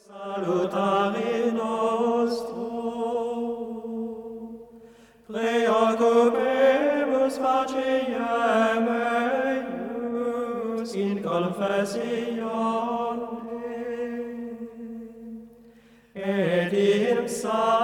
Salutare nostro, preoccupemus faciem eius in confessione, et in psalm